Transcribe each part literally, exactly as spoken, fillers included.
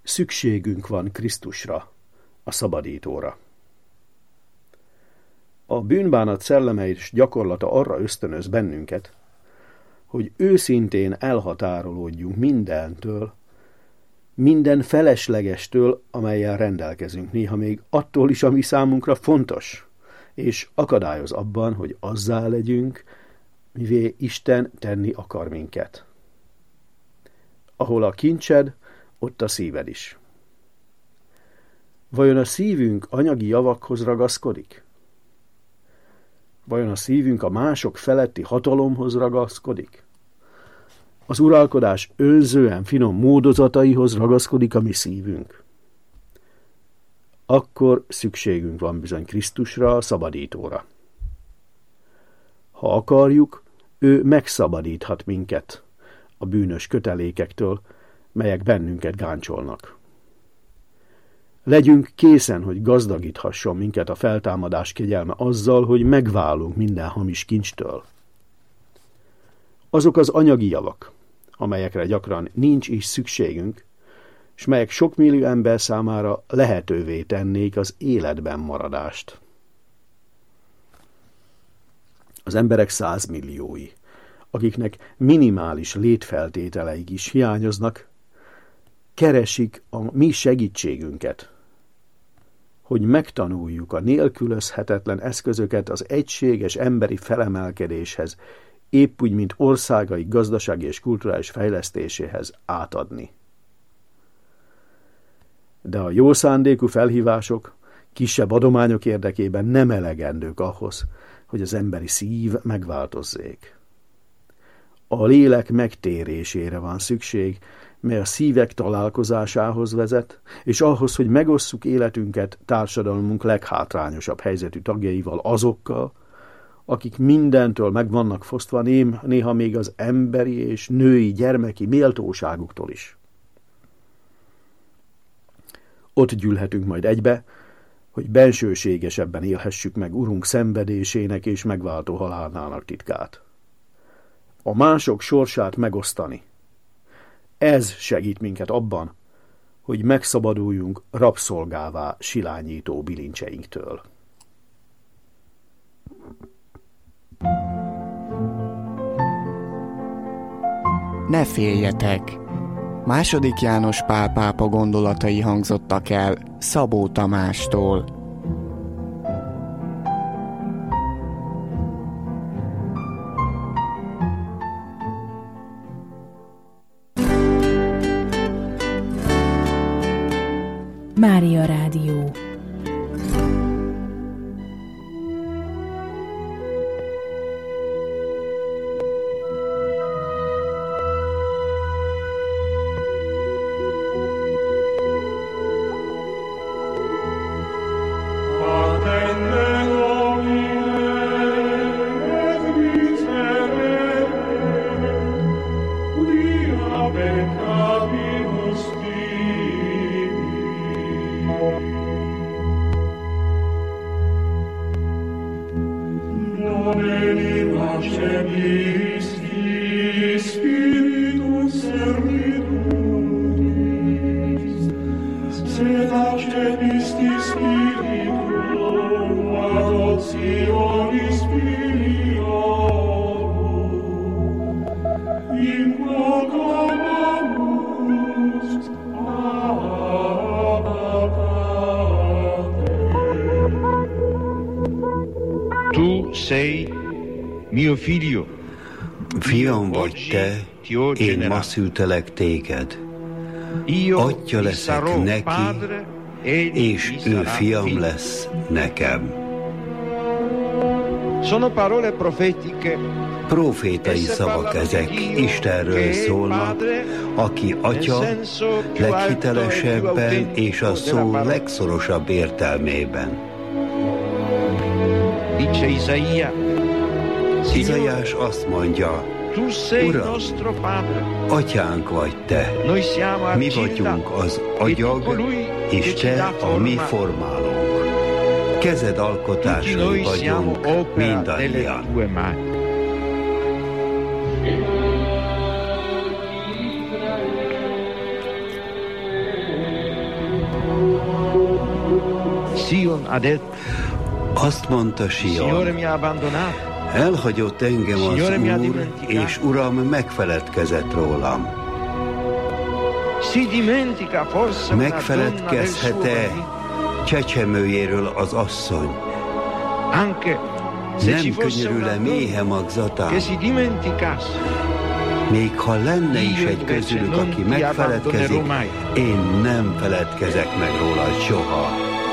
Szükségünk van Krisztusra, a szabadítóra. A bűnbánat szelleme és gyakorlata arra ösztönöz bennünket, hogy őszintén elhatárolódjunk mindentől, minden feleslegestől, amellyel rendelkezünk, néha még attól is, ami számunkra fontos, és akadályoz abban, hogy azzá legyünk, mivé Isten tenni akar minket. Ahol a kincsed, ott a szíved is. Vajon a szívünk anyagi javakhoz ragaszkodik? Vajon a szívünk a mások feletti hatalomhoz ragaszkodik? Az uralkodás önzően finom módozataihoz ragaszkodik a mi szívünk? Akkor szükségünk van bizony Krisztusra, a szabadítóra. Ha akarjuk, ő megszabadíthat minket a bűnös kötelékektől, melyek bennünket gáncsolnak. Legyünk készen, hogy gazdagíthasson minket a feltámadás kegyelme azzal, hogy megválunk minden hamis kincstől. Azok az anyagi javak, amelyekre gyakran nincs is szükségünk, és melyek sok millió ember számára lehetővé tennék az életben maradást. Az emberek százmilliói, akiknek minimális létfeltételeik is hiányoznak, keresik a mi segítségünket, hogy megtanuljuk a nélkülözhetetlen eszközöket az egységes emberi felemelkedéshez, épp úgy, mint országai gazdasági és kulturális fejlesztéséhez átadni. De a jó szándékú felhívások kisebb adományok érdekében nem elegendők ahhoz, hogy az emberi szív megváltozzék. A lélek megtérésére van szükség, mely a szívek találkozásához vezet, és ahhoz, hogy megosszuk életünket társadalmunk leghátrányosabb helyzetű tagjaival, azokkal, akik mindentől meg vannak fosztva, néha még az emberi és női gyermeki méltóságuktól is. Ott gyűlhetünk majd egybe, hogy bensőségesebben élhessük meg Urunk szenvedésének és megváltó halálának titkát. A mások sorsát megosztani. Ez segít minket abban, hogy megszabaduljunk rabszolgává silányító bilincseinktől. Ne féljetek! Második János Pál pápa gondolatai hangzottak el Szabó Tamástól. Mária Rádió. Tu sei mio figlio. Fiam vagy te, én ma szültelek téged. Atya leszek neki, és ő fiam lesz nekem. Sono parole profetiche. Profétai szavak ezek, Istenről szólnak, aki atya leghitelesebben és a szó legszorosabb értelmében. Dice Isaia. Izaiás azt mondja, Uram, atyánk vagy te, mi vagyunk az agyag, és te a mi formálónk. Kezed alkotásai vagyunk mindannyian. Sion ha detto, Azt mondta Signore Sion, mi ha abbandonato, elhagyott engem az Signore mi ha Úr, dimenticato. és Uram megfeledkezett rólam. Si dimentica forse una donna del suo Megfeledkezhet-e marito? csecsemőjéről az asszony? Anche se ci Nem fosse una könyörül-e méhe donna magzatán? che si dimenticasse, Még ha lenne is Io egy invece közülük, non aki ti megfeledkezik, abbandonerò mai. én nem feledkezek meg rólad soha.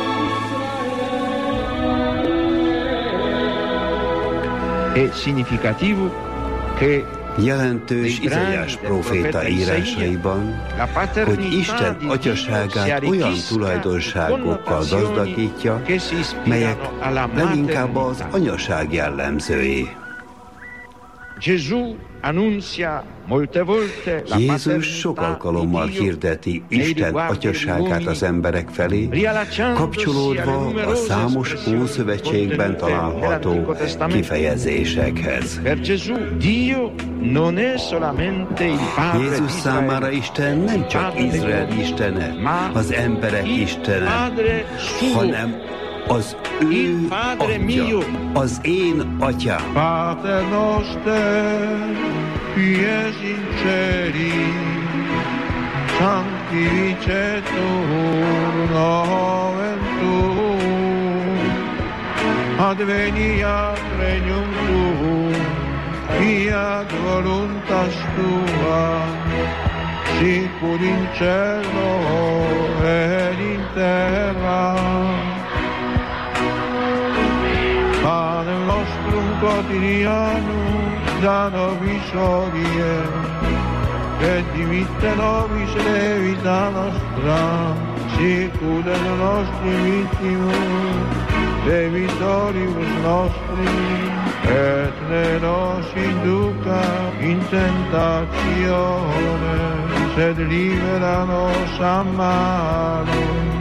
è significativo che Jelentős dei brani Izaiás del próféta profeta Isaia írásaiban, la paternità hogy Isten di Dio atyaságát si olyan arricchisca tulajdonságokkal con notazioni gazdagítja, che si ispirano melyek alla leginkább az maternità. anyaság jellemzői. Gesù annunzia molte volte la Jézus sok paternità alkalommal di Dio hirdeti nei Isten riguardi atyaságát degli az uomini, emberek felé, riallacciandosi kapcsolódva alle a numerose számos espressioni Ószövetségben contenute található nell'Antico Testamento. kifejezésekhez. Per Gesù Dio non è solamente il Padre Jézus di számára Israele, Isten nem csak Padre Izrael degli istene, ma az emberek il istene, Padre suo, hanem az ő il Padre mio. atya, az én atyám. Pater noster, qui es in celi, sanctificetur nomen tuum, adveniat regnum tuum, fiat voluntas tua, sicur in cielo ed in terra. Panem nostrum quotidianum da nobis hodie, et dimitte nobis debita nostra, sicut et nostri vittimus debitoribus nostri, et ne nos induca in tentatione, sed libera nos a malo.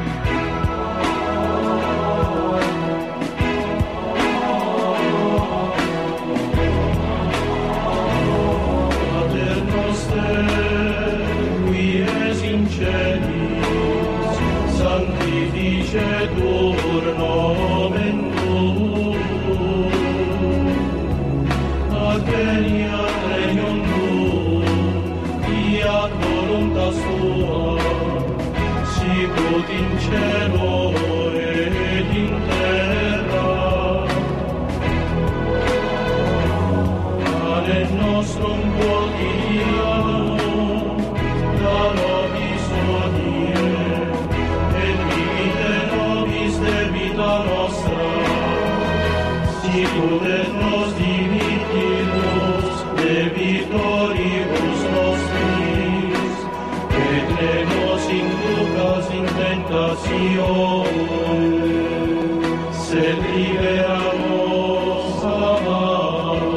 Sanctificetur nomen tuum, adveniat regnum tuum, fiat voluntas tua, sicut in cielo et in terra. Panem nostrum quotidianum da nobis hodie, et dimitte nobis debita nostra, sicut et nos dimittimus debitoribus nostris, et ne nos inducas in tentatione, sed libera nos a malo.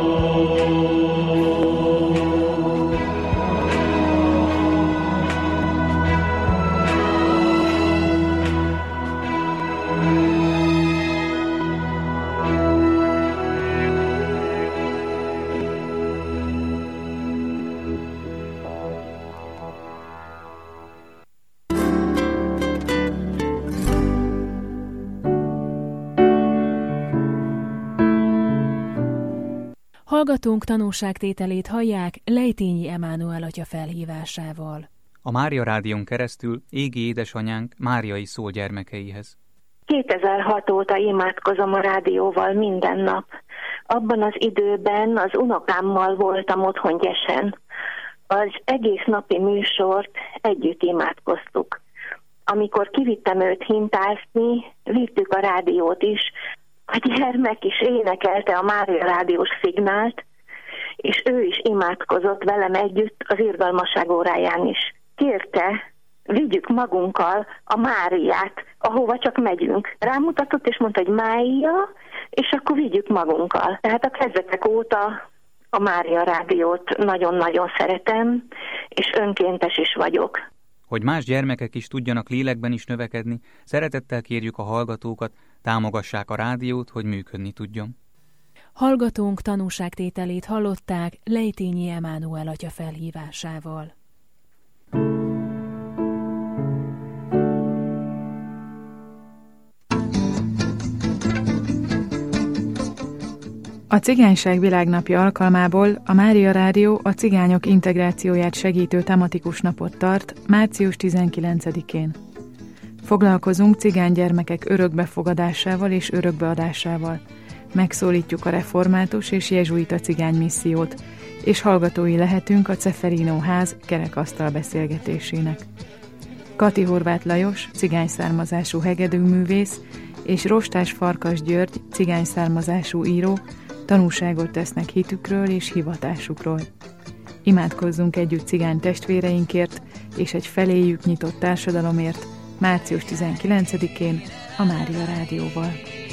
Hallgatónk tanúságtételét hallják Lejtényi Emánuel atya felhívásával. A Mária Rádión keresztül égi édesanyánk Máriai szól gyermekeihez. kétezer-hat óta imádkozom a rádióval minden nap. Abban az időben az unokámmal voltam otthon Gyesen. Az egész napi műsort együtt imádkoztuk. Amikor kivittem őt hintázni, vittük a rádiót is. A gyermek is énekelte a Mária rádiós szignált, és ő is imádkozott velem együtt az irgalmaság óráján is. Kérte, vigyük magunkkal a Máriát, ahova csak megyünk. Rámutatott és mondta, hogy Mária, és akkor vigyük magunkkal. Tehát a kezdetek óta a Mária rádiót nagyon-nagyon szeretem, és önkéntes is vagyok. Hogy más gyermekek is tudjanak lélekben is növekedni, szeretettel kérjük a hallgatókat, támogassák a rádiót, hogy működni tudjon. Hallgatónk tanúságtételét hallották Lejtényi Emánuel atya felhívásával. A Cigányság Világnapja alkalmából a Mária Rádió a cigányok integrációját segítő tematikus napot tart március tizenkilencedikén. Foglalkozunk cigánygyermekek örökbefogadásával és örökbeadásával. Megszólítjuk a református és jezsuita cigánymissziót, és hallgatói lehetünk a Ceferino ház kerekasztal beszélgetésének. Kati Horváth Lajos, cigány származású hegedűművész, és Rostás Farkas György, cigány származású író tanúságot tesznek hitükről és hivatásukról. Imádkozzunk együtt cigány testvéreinkért és egy feléjük nyitott társadalomért március tizenkilencedikén a Mária Rádióval.